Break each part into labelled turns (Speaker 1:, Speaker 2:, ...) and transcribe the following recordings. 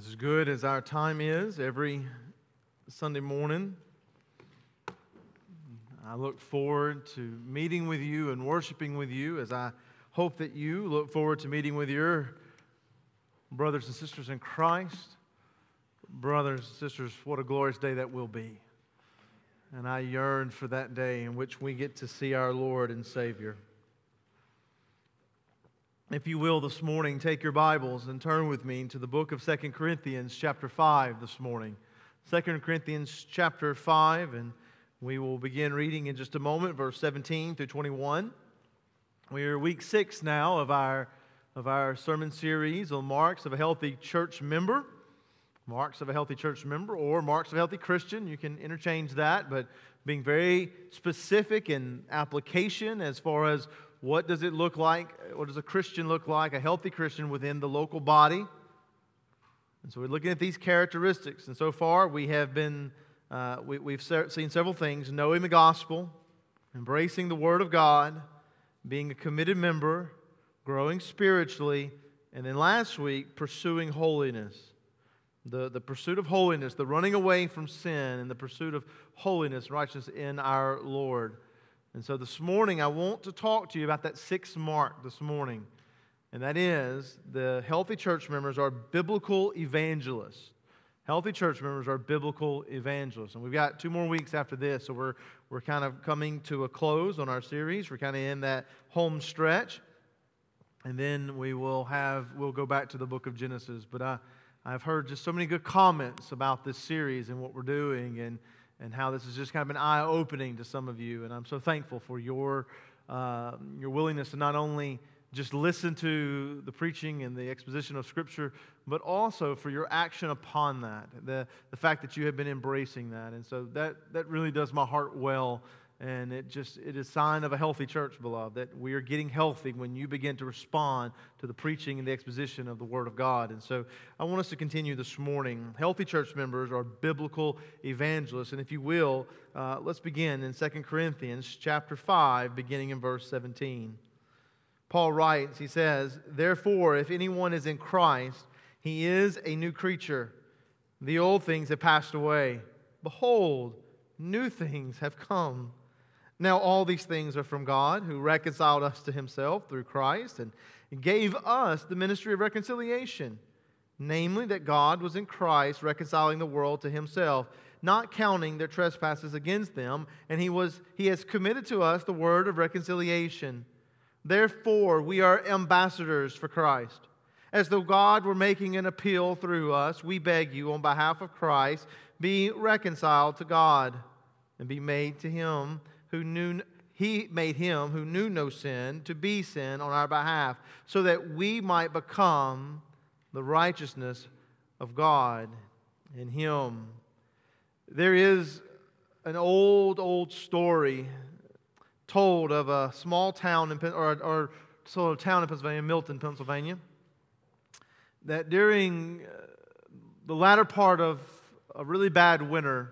Speaker 1: As good as our time is every Sunday morning, I look forward to meeting with you and worshiping with you, as I hope that you look forward to meeting with your brothers and sisters in Christ. Brothers and sisters, what a glorious day that will be. And I yearn for that day in which we get to see our Lord and Savior. If you will, this morning, take your Bibles and turn with me to the book of 2 Corinthians chapter 5 this morning. 2 Corinthians chapter 5, and we will begin reading in just a moment, verse 17 through 21. We are week 6 now of our sermon series on marks of a healthy church member. Marks of a healthy church member, or marks of a healthy Christian. You can interchange that, but being very specific in application as far as what does it look like? What does a Christian look like, a healthy Christian within the local body? And so we're looking at these characteristics. And so far we have been, we've seen several things: knowing the gospel, embracing the Word of God, being a committed member, growing spiritually, and then last week, pursuing holiness. The pursuit of holiness, the running away from sin, and the pursuit of holiness, righteousness in our Lord. And so this morning, I want to talk to you about that sixth mark this morning. And that is, the healthy church members are biblical evangelists. Healthy church members are biblical evangelists. And we've got 2 more weeks after this, so we're kind of coming to a close on our series. We're kind of in that home stretch. And then we'll go back to the book of Genesis. But I've heard just so many good comments about this series and what we're doing, and how this has just kind of been eye-opening to some of you. And I'm so thankful for your willingness to not only just listen to the preaching and the exposition of Scripture, but also for your action upon that, the fact that you have been embracing that. And so that really does my heart well. And it is a sign of a healthy church, beloved, that we are getting healthy when you begin to respond to the preaching and the exposition of the Word of God. And so I want us to continue this morning. Healthy church members are biblical evangelists. And if you will, let's begin in 2 Corinthians chapter 5, beginning in verse 17. Paul writes, he says, "Therefore, if anyone is in Christ, he is a new creature. The old things have passed away. Behold, new things have come. Now all these things are from God, who reconciled us to Himself through Christ and gave us the ministry of reconciliation, namely that God was in Christ reconciling the world to Himself, not counting their trespasses against them, and He has committed to us the word of reconciliation. Therefore we are ambassadors for Christ. As though God were making an appeal through us, we beg you on behalf of Christ, be reconciled to God, and be made to Him He made Him who knew no sin to be sin on our behalf, so that we might become the righteousness of God in Him." There is an old story told of a small town or sort of town in Pennsylvania, Milton, Pennsylvania, that during the latter part of a really bad winter,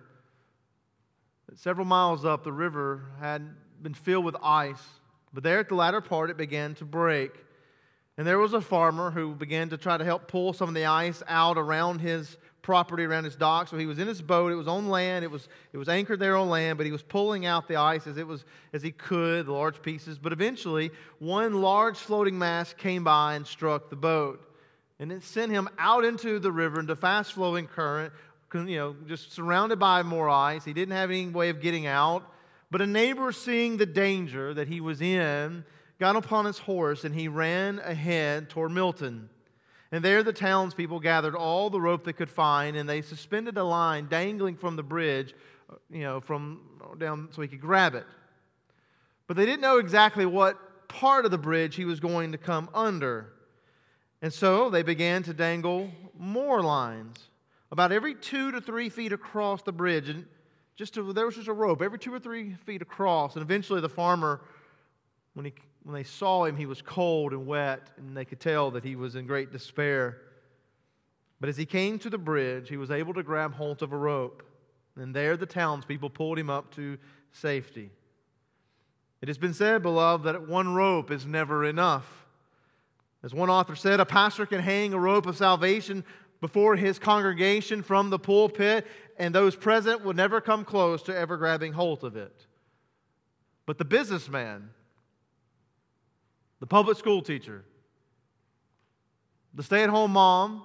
Speaker 1: several miles up, the river had been filled with ice. But there at the latter part, it began to break. And there was a farmer who began to try to help pull some of the ice out around his property, around his dock. So he was in his boat. It was on land. It was anchored there on land, but he was pulling out the ice as he could, the large pieces. But eventually, one large floating mass came by and struck the boat. And it sent him out into the river, into fast-flowing current, just surrounded by more ice. He didn't have any way of getting out. But a neighbor, seeing the danger that he was in, got upon his horse and he ran ahead toward Milton. And there the townspeople gathered all the rope they could find, and they suspended a line dangling from the bridge, from down so he could grab it. But they didn't know exactly what part of the bridge he was going to come under. And so they began to dangle more lines, about every 2 to 3 feet across the bridge. And there was just a rope every 2 or 3 feet across. And eventually the farmer, when they saw him, he was cold and wet, and they could tell that he was in great despair. But as he came to the bridge, he was able to grab hold of a rope. And there the townspeople pulled him up to safety. It has been said, beloved, that one rope is never enough. As one author said, a pastor can hang a rope of salvation before his congregation from the pulpit, and those present would never come close to ever grabbing hold of it. But the businessman, the public school teacher, the stay-at-home mom,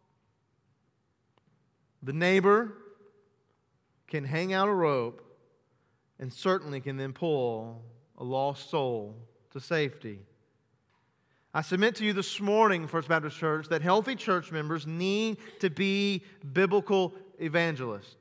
Speaker 1: the neighbor can hang out a rope and certainly can then pull a lost soul to safety. I submit to you this morning, First Baptist Church, that healthy church members need to be biblical evangelists.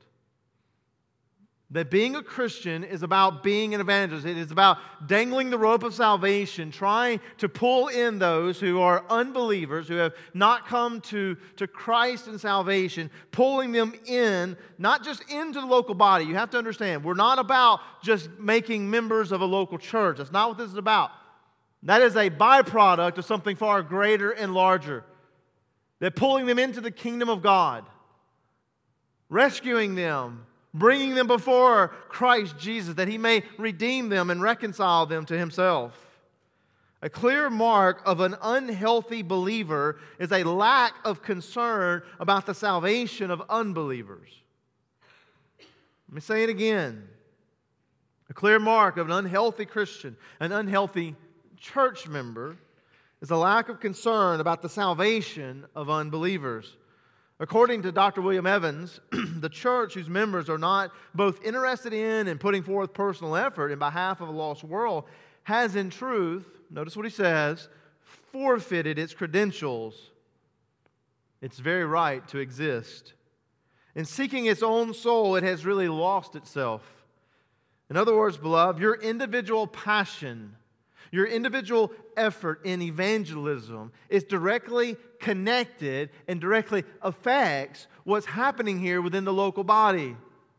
Speaker 1: That being a Christian is about being an evangelist. It is about dangling the rope of salvation, trying to pull in those who are unbelievers, who have not come to Christ and salvation, pulling them in, not just into the local body. You have to understand, we're not about just making members of a local church. That's not what this is about. That is a byproduct of something far greater and larger. That pulling them into the kingdom of God, rescuing them, bringing them before Christ Jesus, that He may redeem them and reconcile them to Himself. A clear mark of an unhealthy believer is a lack of concern about the salvation of unbelievers. Let me say it again. A clear mark of an unhealthy Christian, an unhealthy church member, is a lack of concern about the salvation of unbelievers. According to Dr. William Evans, the church whose members are not both interested in and putting forth personal effort in behalf of a lost world has in truth, notice what he says, forfeited its credentials, its very right to exist. In seeking its own soul, it has really lost itself. In other words, beloved, your individual passion, your individual effort in evangelism is directly connected and directly affects what's happening here within the local body.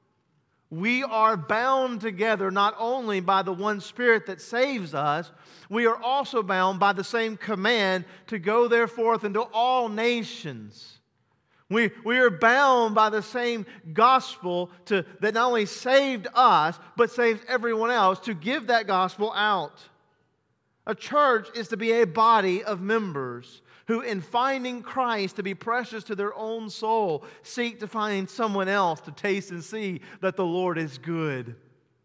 Speaker 1: We are bound together not only by the one Spirit that saves us, we are also bound by the same command to go therefore into all nations. We are bound by the same gospel that not only saved us, but saves everyone else, to give that gospel out. A church is to be a body of members who, in finding Christ to be precious to their own soul, seek to find someone else to taste and see that the Lord is good.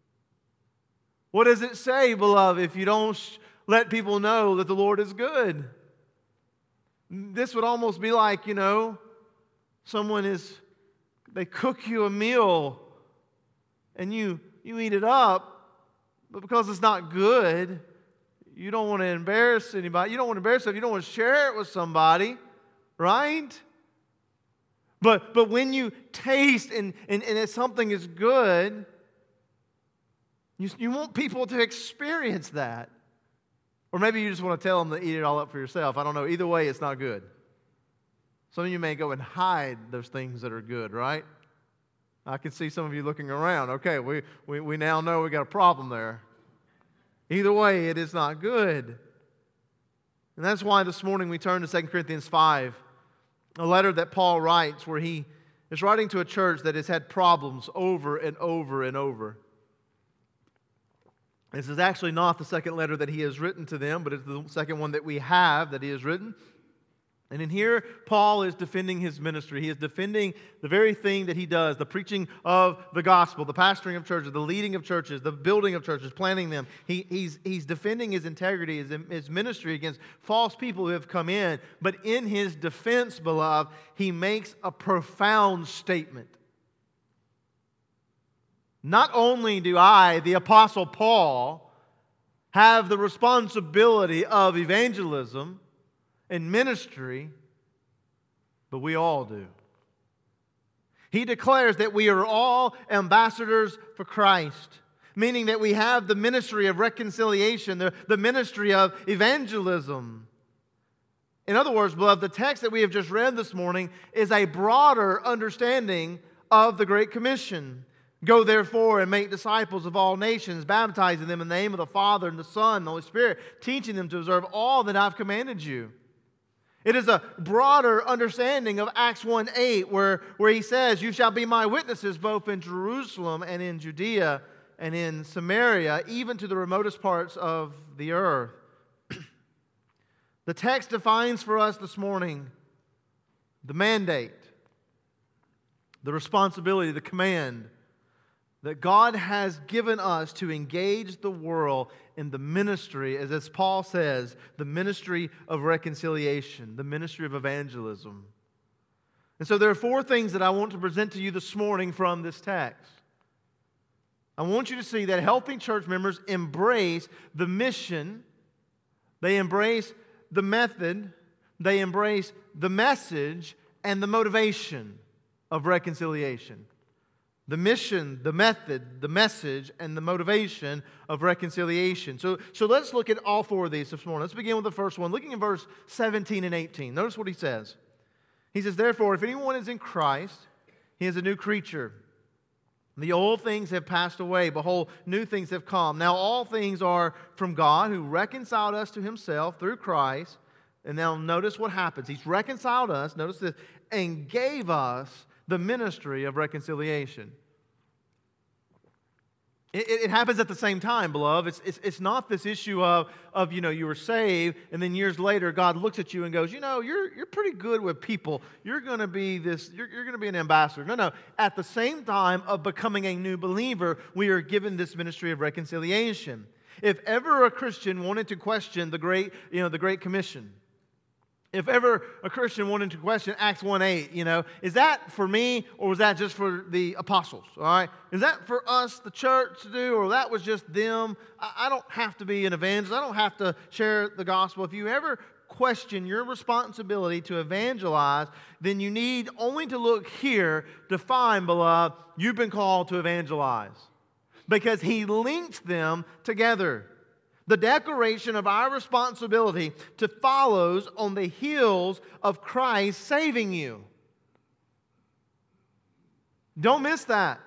Speaker 1: What does it say, beloved, if you don't let people know that the Lord is good? This would almost be like, they cook you a meal and you eat it up, but because it's not good, you don't want to embarrass anybody. You don't want to embarrass them. You don't want to share it with somebody, right? But when you taste and if something is good, you want people to experience that. Or maybe you just want to tell them to eat it all up for yourself. I don't know. Either way, it's not good. Some of you may go and hide those things that are good, right? I can see some of you looking around. Okay, we now know we got a problem there. Either way, it is not good. And that's why this morning we turn to 2 Corinthians 5, a letter that Paul writes where he is writing to a church that has had problems over and over and over. This is actually not the second letter that he has written to them, but it's the second one that we have that he has written. And in here, Paul is defending his ministry. He is defending the very thing that he does, the preaching of the gospel, the pastoring of churches, the leading of churches, the building of churches, planting them. He's defending his integrity, his ministry against false people who have come in. But in his defense, beloved, he makes a profound statement. Not only do I, the Apostle Paul, have the responsibility of evangelism and ministry, but we all do. He declares that we are all ambassadors for Christ, meaning that we have the ministry of reconciliation, the ministry of evangelism. In other words, beloved, the text that we have just read this morning is a broader understanding of the Great Commission. Go therefore and make disciples of all nations, baptizing them in the name of the Father and the Son and the Holy Spirit, teaching them to observe all that I've commanded you. It is a broader understanding of Acts 1:8 where he says, you shall be my witnesses both in Jerusalem and in Judea and in Samaria, even to the remotest parts of the earth. The text defines for us this morning the mandate, the responsibility, the command that God has given us to engage the world in the ministry, as Paul says, the ministry of reconciliation, the ministry of evangelism. And so there are four things that I want to present to you this morning from this text. I want you to see that healthy church members embrace the mission, they embrace the method, they embrace the message and the motivation of reconciliation. The mission, the method, the message, and the motivation of reconciliation. So let's look at all four of these this morning. Let's begin with the first one. Looking in verse 17 and 18. Notice what he says. He says, "Therefore, if anyone is in Christ, he is a new creature. The old things have passed away. Behold, new things have come. Now all things are from God, who reconciled us to himself through Christ." And now notice what happens. He's reconciled us, notice this, and gave us the ministry of reconciliation. It happens at the same time, beloved. It's not this issue of you were saved, and then years later God looks at you and goes, you're pretty good with people. You're going to be you're going to be an ambassador. No. At the same time of becoming a new believer, we are given this ministry of reconciliation. If ever a Christian wanted to question the Great Commission, if ever a Christian wanted to question Acts 1:8, is that for me or was that just for the apostles? All right? Is that for us, the church, to do, or that was just them? I don't have to be an evangelist. I don't have to share the gospel. If you ever question your responsibility to evangelize, then you need only to look here to find, beloved, you've been called to evangelize. Because he links them together. The declaration of our responsibility follows on the heels of Christ saving you. Don't miss that.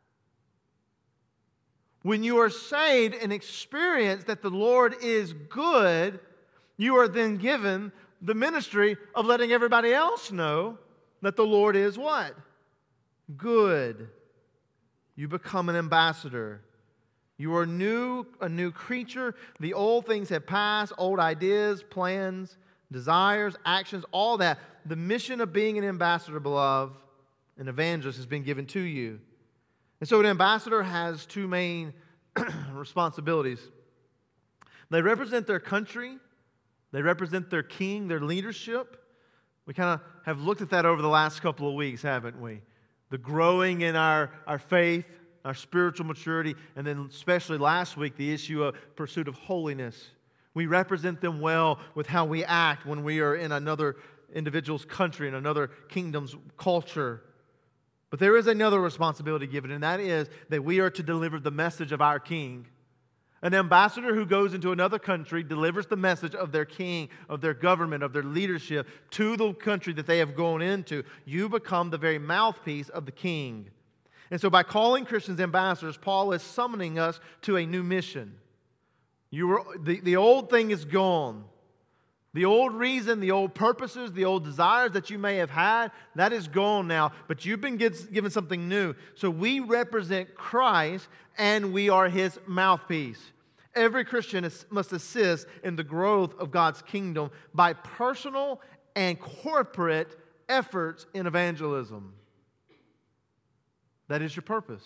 Speaker 1: When you are saved and experience that the Lord is good, you are then given the ministry of letting everybody else know that the Lord is what? Good. You become an ambassador. You are a new creature. The old things have passed, old ideas, plans, desires, actions, all that. The mission of being an ambassador, beloved, an evangelist, has been given to you. And so an ambassador has two main responsibilities. They represent their country. They represent their king, their leadership. We kind of have looked at that over the last couple of weeks, haven't we? The growing in our faith, our spiritual maturity, and then especially last week, the issue of pursuit of holiness. We represent them well with how we act when we are in another individual's country, in another kingdom's culture. But there is another responsibility given, and that is that we are to deliver the message of our King. An ambassador who goes into another country delivers the message of their king, of their government, of their leadership to the country that they have gone into. You become the very mouthpiece of the king. And so by calling Christians ambassadors, Paul is summoning us to a new mission. The old thing is gone. The old reason, the old purposes, the old desires that you may have had, that is gone now. But you've been given something new. So we represent Christ and we are His mouthpiece. Every Christian must assist in the growth of God's kingdom by personal and corporate efforts in evangelism. That is your purpose.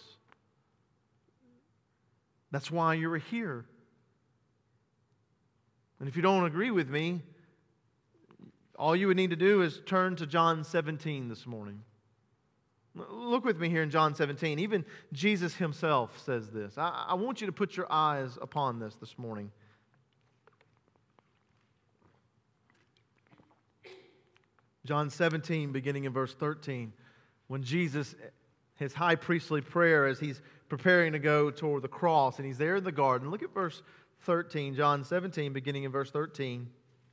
Speaker 1: That's why you're here. And if you don't agree with me, all you would need to do is turn to John 17 this morning. Look with me here in John 17. Even Jesus Himself says this. I want you to put your eyes upon this morning. John 17, beginning in verse 13. When Jesus, His high priestly prayer as He's preparing to go toward the cross, and He's there in the garden. Look at verse 13, John 17, beginning in verse 13.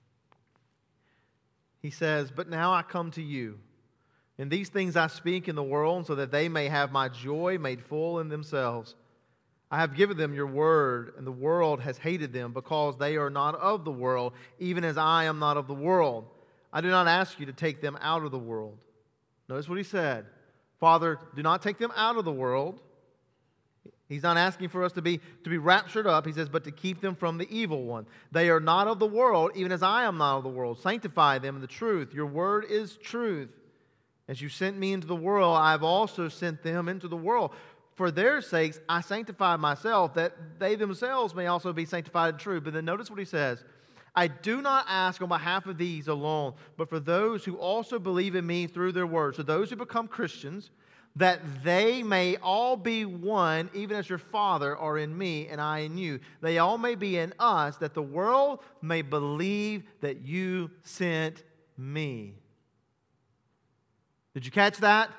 Speaker 1: He says, "But now I come to you, and these things I speak in the world, so that they may have my joy made full in themselves. I have given them your word, and the world has hated them, because they are not of the world, even as I am not of the world. I do not ask you to take them out of the world." Notice what He said. Father, do not take them out of the world. He's not asking for us to be raptured up. He says, but to keep them from the evil one. They are not of the world, even as I am not of the world. Sanctify them in the truth. Your word is truth. As you sent me into the world, I have also sent them into the world. For their sakes, I sanctify myself, that they themselves may also be sanctified in truth. But then notice what he says. I do not ask on behalf of these alone, but for those who also believe in me through their word. So those who become Christians, that they may all be one, even as your Father are in me and I in you. They all may be in us, that the world may believe that you sent me. Did you catch that?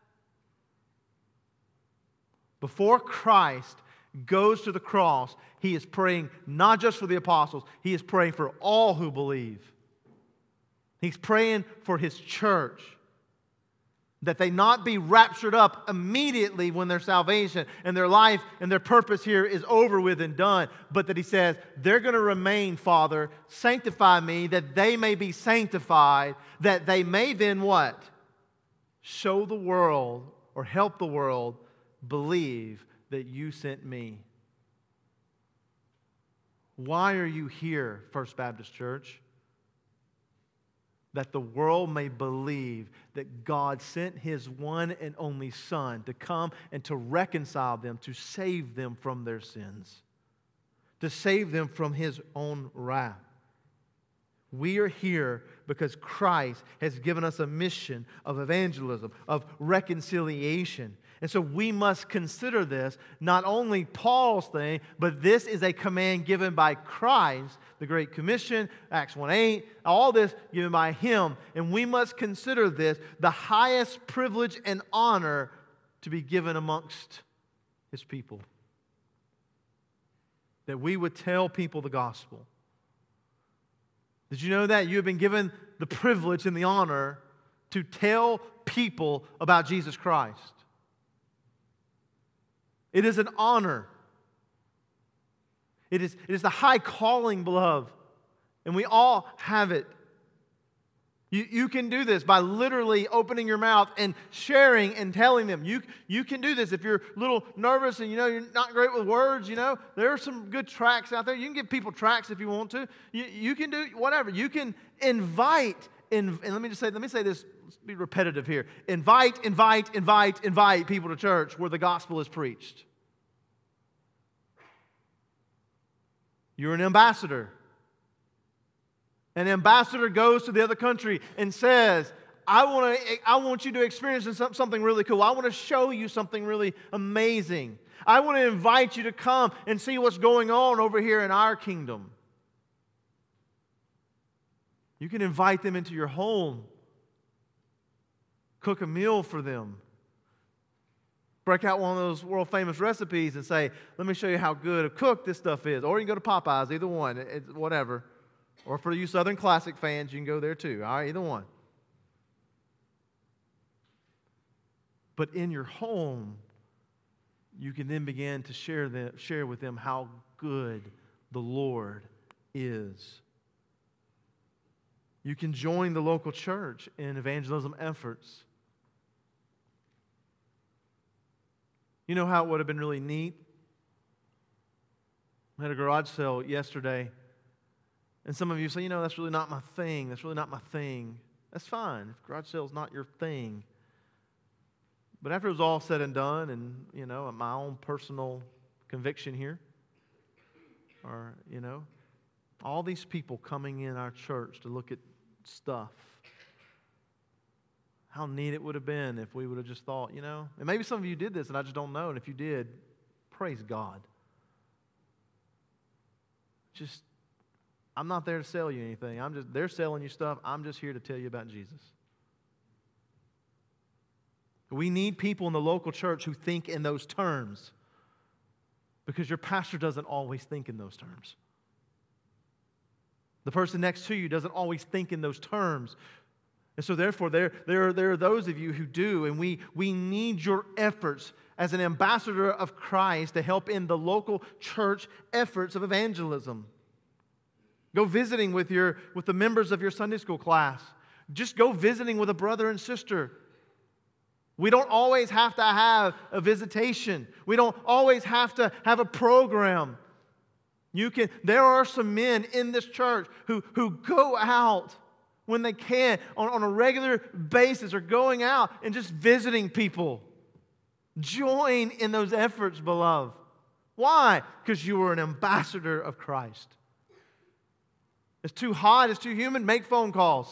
Speaker 1: Before Christ goes to the cross, he is praying not just for the apostles, he is praying for all who believe. He's praying for his church, that they not be raptured up immediately when their salvation and their life and their purpose here is over with and done, but that he says, they're going to remain, Father, sanctify me, that they may be sanctified, that they may then what? Show the world or help the world believe that you sent me. Why are you here, First Baptist Church? That the world may believe that God sent His one and only Son to come and to reconcile them, to save them from their sins, to save them from His own wrath. We are here because Christ has given us a mission of evangelism, of reconciliation. And so we must consider this not only Paul's thing, but this is a command given by Christ, the Great Commission, Acts 1:8, all this given by Him. And we must consider this the highest privilege and honor to be given amongst His people. That we would tell people the gospel. Did you know that? You have been given the privilege and the honor to tell people about Jesus Christ. It is an honor. It is the high calling, beloved. And we all have it. You can do this by literally opening your mouth and sharing and telling them. You can do this if you're a little nervous and you're not great with words. There are some good tracts out there. You can give people tracts if you want to. You can do whatever. You can invite. And let me say this. Let's be repetitive here. Invite people to church where the gospel is preached. You're an ambassador. An ambassador goes to the other country and says, I want you to experience something really cool. I want to show you something really amazing. I want to invite you to come and see what's going on over here in our kingdom. You can invite them into your home. Cook a meal for them. Break out one of those world-famous recipes and say, let me show you how good a cook this stuff is. Or you can go to Popeyes, either one, whatever. Or for you Southern Classic fans, you can go there too. All right, either one. But in your home, you can then begin to share with them how good the Lord is. You can join the local church in evangelism efforts. You know how it would have been really neat? I had a garage sale yesterday. And some of you say, that's really not my thing. That's really not my thing. That's fine if garage sale is not your thing. But after it was all said and done, and, my own personal conviction here, or, all these people coming in our church to look at stuff, how neat it would have been if we would have just thought, and maybe some of you did this and I just don't know, and if you did, praise God. I'm not there to sell you anything. They're selling you stuff. I'm just here to tell you about Jesus. We need people in the local church who think in those terms, because your pastor doesn't always think in those terms. The person next to you doesn't always think in those terms. And so therefore, there are those of you who do, and we need your efforts as an ambassador of Christ to help in the local church efforts of evangelism. Go visiting with the members of your Sunday school class. Just go visiting with a brother and sister. We don't always have to have a visitation. We don't always have to have a program. There are some men in this church who go out when they can, on a regular basis, are going out and just visiting people. Join in those efforts, beloved. Why? Because you are an ambassador of Christ. It's too hot, it's too humid, make phone calls.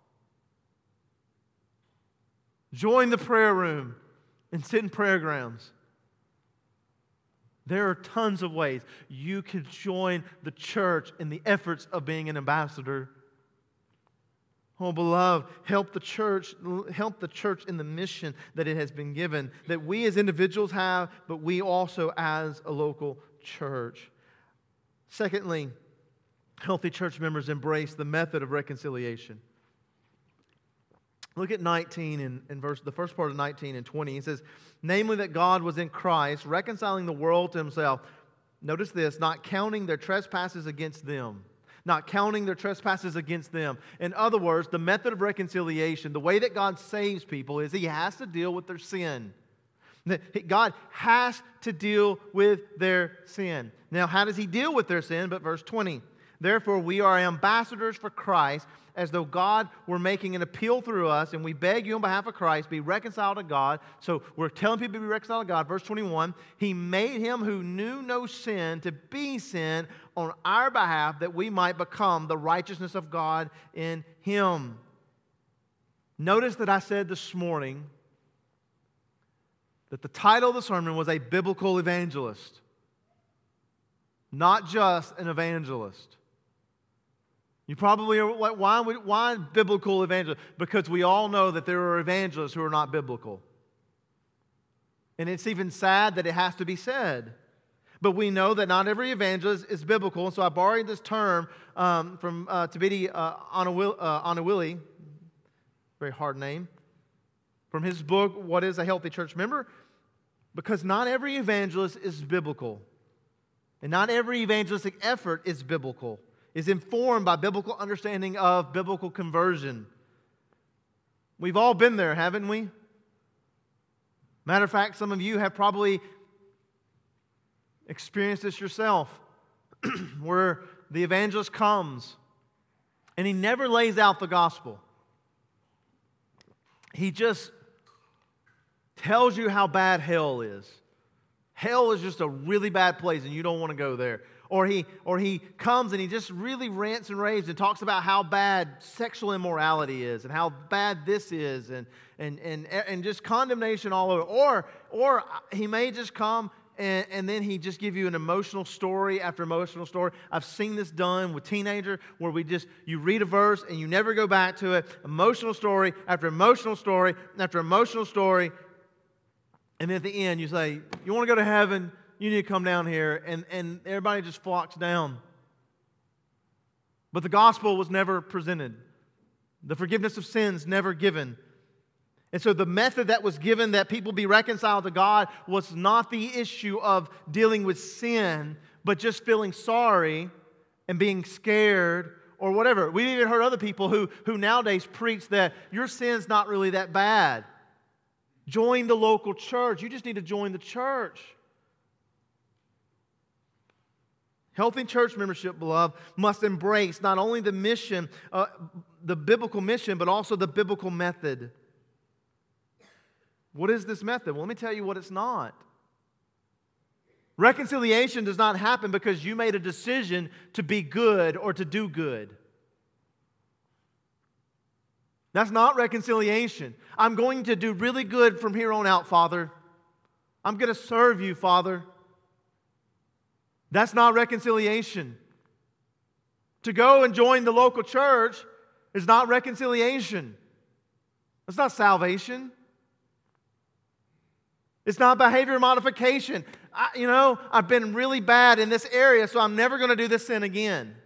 Speaker 1: Join the prayer room and sit in prayer grounds. There are tons of ways you could join the church in the efforts of being an ambassador. Oh, beloved, help the church in the mission that it has been given, that we as individuals have, but we also as a local church. Secondly, healthy church members embrace the method of reconciliation. Look at 19 and the first part of 19 and 20. It says, namely that God was in Christ, reconciling the world to Himself. Notice this, not counting their trespasses against them. Not counting their trespasses against them. In other words, the method of reconciliation, the way that God saves people is He has to deal with their sin. God has to deal with their sin. Now, how does He deal with their sin? But verse 20, therefore we are ambassadors for Christ, as though God were making an appeal through us, and we beg you on behalf of Christ, be reconciled to God. So we're telling people to be reconciled to God. Verse 21, He made Him who knew no sin to be sin on our behalf, that we might become the righteousness of God in Him. Notice that I said this morning that the title of the sermon was a biblical evangelist, not just an evangelist. You probably are like, why biblical evangelist? Because we all know that there are evangelists who are not biblical. And it's even sad that it has to be said. But we know that not every evangelist is biblical. And so I borrowed this term from Thabiti Anyabwile, very hard name, from his book, What is a Healthy Church Member? Because not every evangelist is biblical. And not every evangelistic effort is biblical. Is informed by biblical understanding of biblical conversion. We've all been there, haven't we? Matter of fact, some of you have probably experienced this yourself, where the evangelist comes and he never lays out the gospel. He just tells you how bad hell is. Hell is just a really bad place and you don't want to go there. Or he comes and he just really rants and raves and talks about how bad sexual immorality is and how bad this is and just condemnation all over. Or he may just come and then he just give you an emotional story after emotional story. I've seen this done with teenagers where you read a verse and you never go back to it. Emotional story after emotional story after emotional story. And then at the end you say, you want to go to heaven? You need to come down here, and everybody just flocks down. But the gospel was never presented. The forgiveness of sins never given. And so the method that was given that people be reconciled to God was not the issue of dealing with sin, but just feeling sorry and being scared or whatever. We've even heard other people who nowadays preach that your sin's not really that bad. Join the local church. You just need to join the church. Healthy church membership, beloved, must embrace not only the mission, the biblical mission, but also the biblical method. What is this method? Well, let me tell you what it's not. Reconciliation does not happen because you made a decision to be good or to do good. That's not reconciliation. I'm going to do really good from here on out, Father. I'm going to serve you, Father. That's not reconciliation. To go and join the local church is not reconciliation. It's not salvation. It's not behavior modification. I've been really bad in this area, so I'm never going to do this sin again.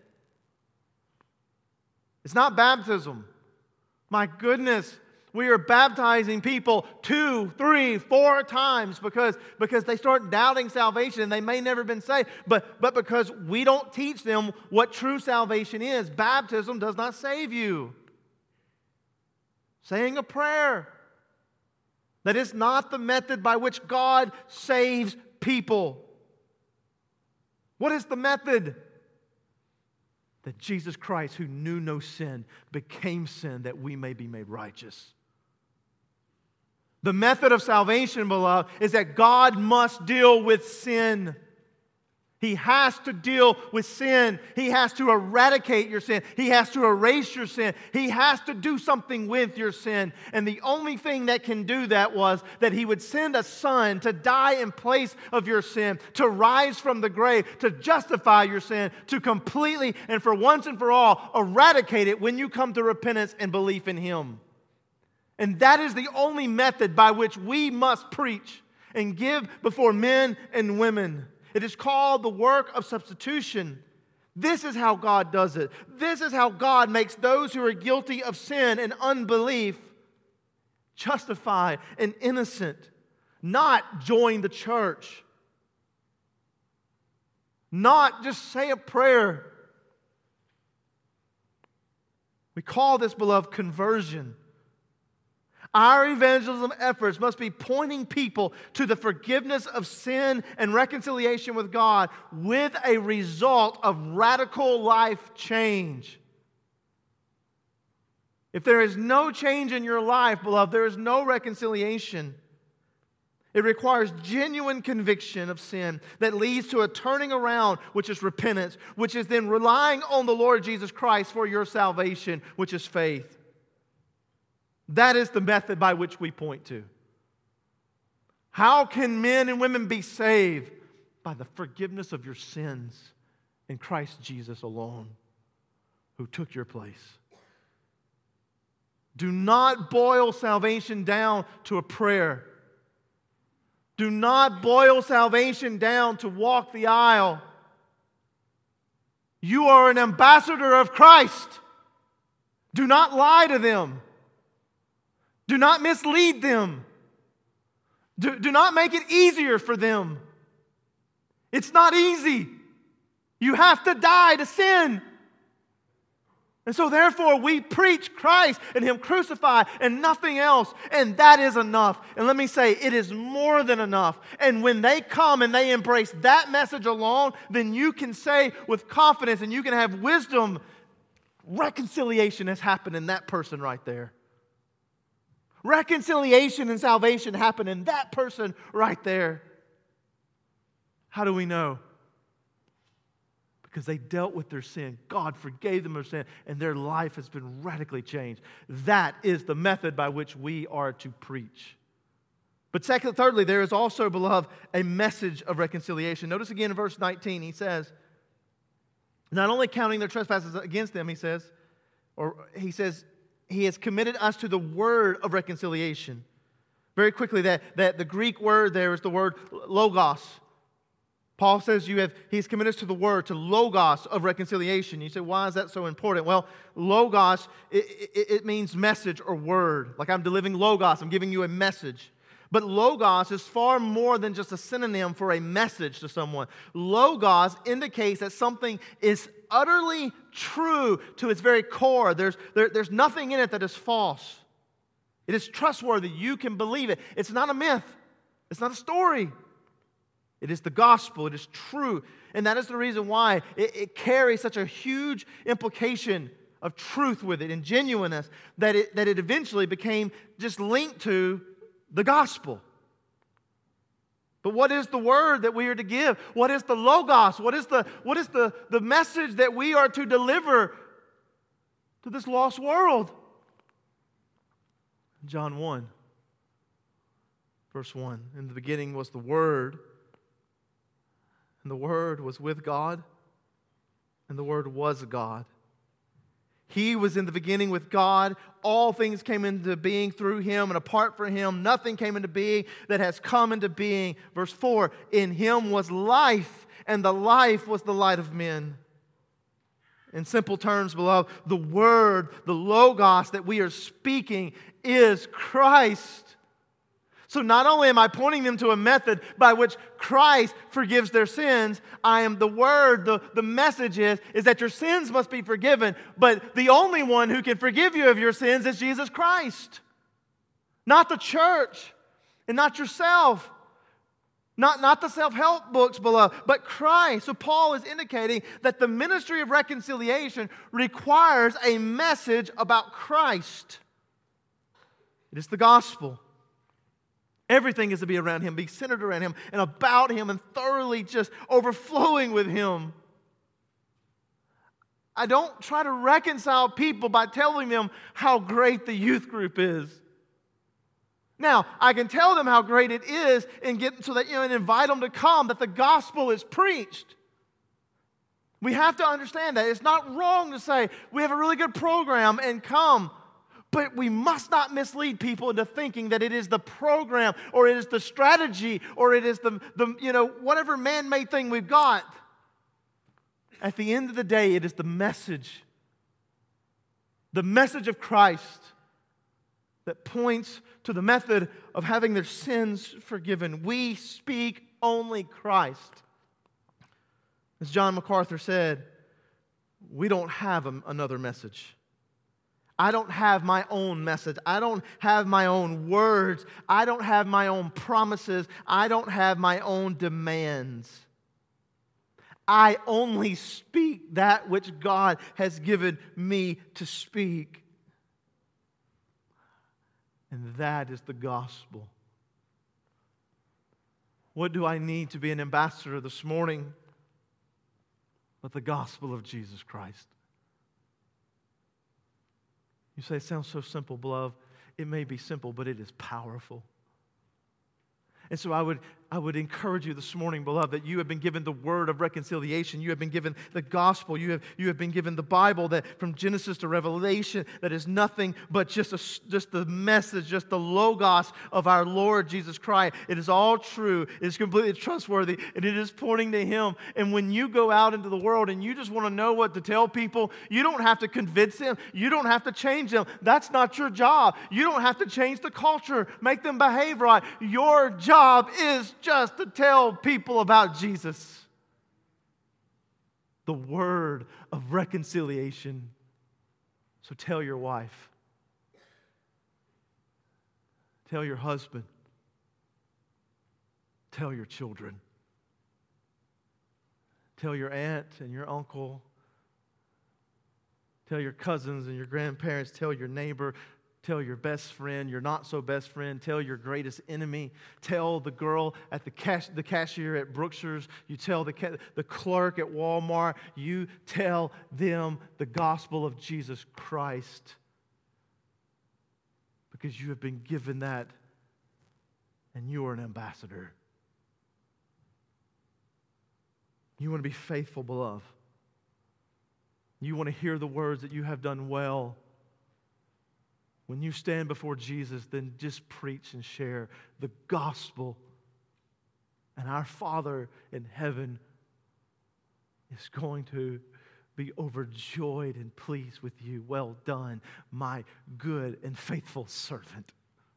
Speaker 1: It's not baptism. My goodness, we are baptizing people 2, 3, 4 times because they start doubting salvation and they may never been saved. But because we don't teach them what true salvation is. Baptism does not save you. Saying a prayer. That is not the method by which God saves people. What is the method? that Jesus Christ, who knew no sin, became sin that we may be made righteous. The method of salvation, beloved, is that God must deal with sin. He has to deal with sin. He has to eradicate your sin. He has to erase your sin. He has to do something with your sin. And the only thing that can do that was that He would send a Son to die in place of your sin, to rise from the grave, to justify your sin, to completely and for once and for all eradicate it when you come to repentance and belief in Him. And that is the only method by which we must preach and give before men and women. It is called the work of substitution. This is how God does it. This is how God makes those who are guilty of sin and unbelief justified and innocent, not join the church, not just say a prayer. We call this, beloved, conversion. Our evangelism efforts must be pointing people to the forgiveness of sin and reconciliation with God with a result of radical life change. If there is no change in your life, beloved, there is no reconciliation. It requires genuine conviction of sin that leads to a turning around, which is repentance, which is then relying on the Lord Jesus Christ for your salvation, which is faith. That is the method by which we point to. How can men and women be saved? By the forgiveness of your sins in Christ Jesus alone, who took your place. Do not boil salvation down to a prayer. Do not boil salvation down to walk the aisle. You are an ambassador of Christ. Do not lie to them. Do not mislead them. Do not make it easier for them. It's not easy. You have to die to sin. And so therefore we preach Christ and Him crucified and nothing else. And that is enough. And let me say, it is more than enough. And when they come and they embrace that message alone, then you can say with confidence and you can have wisdom, reconciliation has happened in that person right there. Reconciliation and salvation happen in that person right there. How do we know? Because they dealt with their sin. God forgave them their sin, and their life has been radically changed. That is the method by which we are to preach. But thirdly, there is also, beloved, a message of reconciliation. Notice again in verse 19, he says, not only counting their trespasses against them, he says, He has committed us to the word of reconciliation. Very quickly, that the Greek word there is the word logos. Paul says He's committed us to the word, to logos of reconciliation. You say, why is that so important? Well, logos, it means message or word. Like I'm delivering logos, I'm giving you a message. But logos is far more than just a synonym for a message to someone. Logos indicates that something is utterly true to its very core. There's nothing in it that is false. It is trustworthy. You can believe it. It's not a myth. It's not a story. It is the gospel. It is true. And that is the reason why it carries such a huge implication of truth with it and genuineness that it eventually became just linked to the gospel. But what is the word that we are to give? What is the logos? What is the message that we are to deliver to this lost world? John 1, verse 1. In the beginning was the Word, and the Word was with God, and the Word was God. He was in the beginning with God. All things came into being through Him, and apart from Him, nothing came into being that has come into being. Verse 4, in Him was life, and the life was the light of men. In simple terms, beloved, the Word, the Logos that we are speaking is Christ. So not only am I pointing them to a method by which Christ forgives their sins, I am the word, the message is that your sins must be forgiven. But the only one who can forgive you of your sins is Jesus Christ. Not the church and not yourself. Not the self-help books, beloved, but Christ. So Paul is indicating that the ministry of reconciliation requires a message about Christ. It is the gospel. Everything is to be around Him, be centered around Him, and about Him, and thoroughly just overflowing with Him. I don't try to reconcile people by telling them how great the youth group is. Now, I can tell them how great it is and get so that and invite them to come, that the gospel is preached. We have to understand that. It's not wrong to say, we have a really good program and come. But we must not mislead people into thinking that it is the program or it is the strategy or it is the whatever man-made thing we've got. At the end of the day, it is the message of Christ that points to the method of having their sins forgiven. We speak only Christ. As John MacArthur said, we don't have another message. I don't have my own message. I don't have my own words. I don't have my own promises. I don't have my own demands. I only speak that which God has given me to speak. And that is the gospel. What do I need to be an ambassador this morning but the gospel of Jesus Christ? You say, it sounds so simple, beloved. It may be simple, but it is powerful. And so I would encourage you this morning, beloved, that you have been given the word of reconciliation. You have been given the gospel. You have been given the Bible that from Genesis to Revelation that is nothing but just the message, just the logos of our Lord Jesus Christ. It is all true. It is completely trustworthy, and it is pointing to Him. And when you go out into the world and you just want to know what to tell people, you don't have to convince them. You don't have to change them. That's not your job. You don't have to change the culture, make them behave right. Your job is just to tell people about Jesus. The word of reconciliation. So tell your wife. Tell your husband. Tell your children. Tell your aunt and your uncle. Tell your cousins and your grandparents. Tell your neighbor. Tell your best friend, your not-so-best friend. Tell your greatest enemy. Tell the girl at the cashier at Brookshire's. You tell the clerk at Walmart. You tell them the gospel of Jesus Christ. Because you have been given that, and you are an ambassador. You want to be faithful, beloved. You want to hear the words that you have done well. When you stand before Jesus, then just preach and share the gospel. And our Father in heaven is going to be overjoyed and pleased with you. Well done, my good and faithful servant.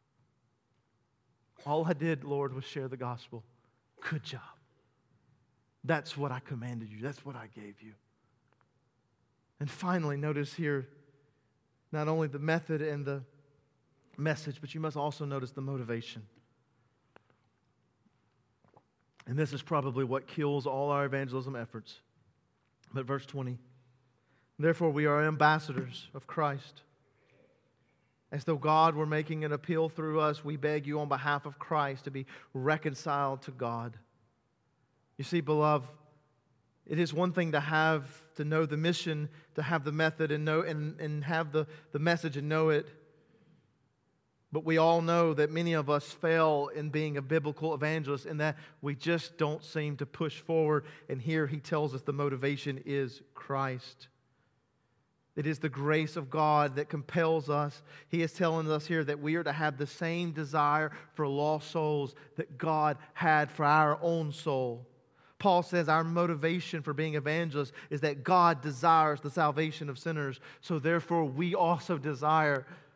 Speaker 1: All I did, Lord, was share the gospel. Good job. That's what I commanded you. That's what I gave you. And finally, notice here, not only the method and the message, but you must also notice the motivation. And this is probably what kills all our evangelism efforts. But verse 20, therefore we are ambassadors of Christ. As though God were making an appeal through us, we beg you on behalf of Christ to be reconciled to God. You see, beloved, it is one thing to know the mission, to have the method and know and have the message and know it. But we all know that many of us fail in being a biblical evangelist in that we just don't seem to push forward. And here he tells us the motivation is Christ. It is the grace of God that compels us. He is telling us here that we are to have the same desire for lost souls that God had for our own soul. Paul says our motivation for being evangelists is that God desires the salvation of sinners. So therefore we also desire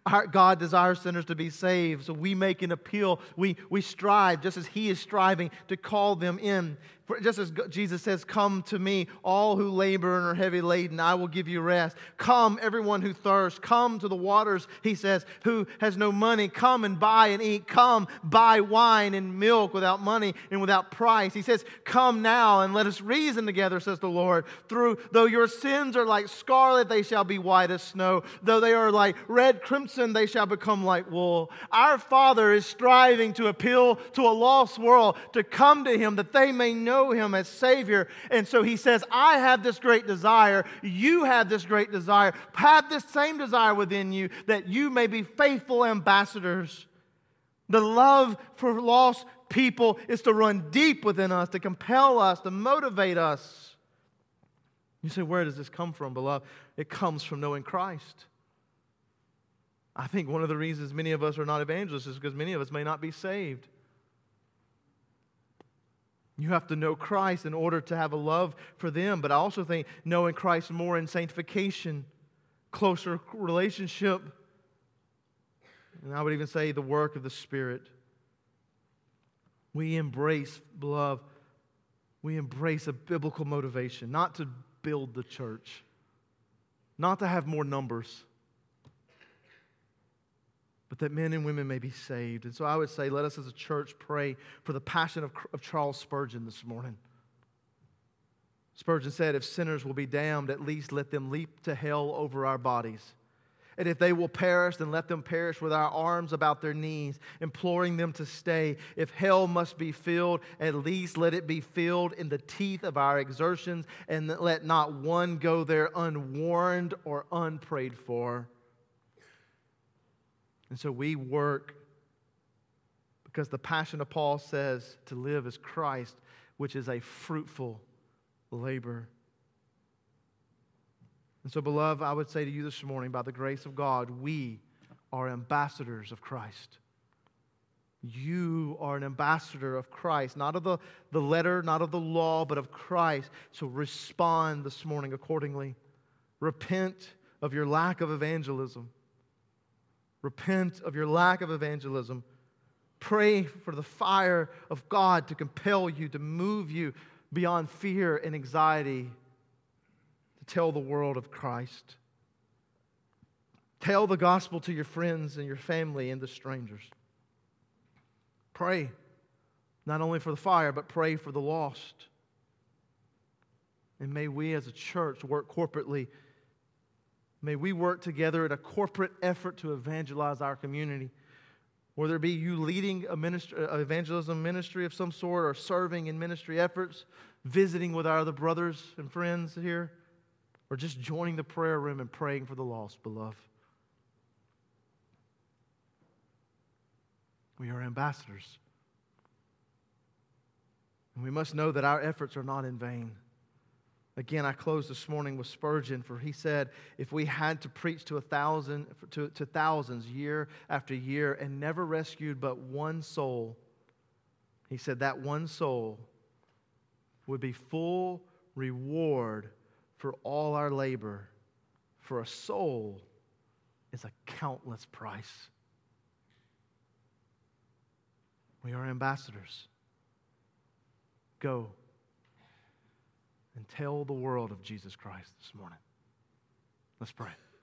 Speaker 1: Our God desires sinners to be saved, so we make an appeal. We strive, just as He is striving, to call them in. Just as Jesus says, "Come to me, all who labor and are heavy laden, I will give you rest. Come, everyone who thirsts, come to the waters," He says, "who has no money, come and buy and eat. Come, buy wine and milk without money and without price." He says, "Come now and let us reason together," says the Lord. "Though your sins are like scarlet, they shall be white as snow. Though they are like red crimson, they shall become like wool." Our Father is striving to appeal to a lost world to come to Him that they may know Him as Savior. And so He says, "I have this great desire. You have this great desire. Have this same desire within you, that you may be faithful ambassadors." The love for lost people is to run deep within us, to compel us, to motivate us. You say, where does this come from, beloved? It comes from knowing Christ. I think one of the reasons many of us are not evangelists is because many of us may not be saved. You have to know Christ in order to have a love for them. But I also think knowing Christ more in sanctification, closer relationship, and I would even say the work of the Spirit. We embrace, beloved, we embrace a biblical motivation, not to build the church, not to have more numbers, but that men and women may be saved. And so I would say, let us as a church pray for the passion of Charles Spurgeon this morning. Spurgeon said, "If sinners will be damned, at least let them leap to hell over our bodies. And if they will perish, then let them perish with our arms about their knees, imploring them to stay. If hell must be filled, at least let it be filled in the teeth of our exertions, and let not one go there unwarned or unprayed for." And so we work because the passion of Paul says to live as Christ, which is a fruitful labor. And so, beloved, I would say to you this morning, by the grace of God, we are ambassadors of Christ. You are an ambassador of Christ, not of the letter, not of the law, but of Christ. So respond this morning accordingly. Repent of your lack of evangelism. Repent of your lack of evangelism. Pray for the fire of God to compel you, to move you beyond fear and anxiety, to tell the world of Christ. Tell the gospel to your friends and your family and the strangers. Pray, not only for the fire, but pray for the lost. And may we as a church work corporately. May we work together in a corporate effort to evangelize our community. Whether it be you leading an evangelism ministry of some sort, or serving in ministry efforts, visiting with our other brothers and friends here, or just joining the prayer room and praying for the lost, beloved. We are ambassadors. And we must know that our efforts are not in vain. Again, I close this morning with Spurgeon, for he said, if we had to preach to thousands year after year and never rescued but one soul, he said that one soul would be full reward for all our labor, for a soul is a countless price. We are ambassadors. Go and tell the world of Jesus Christ this morning. Let's pray.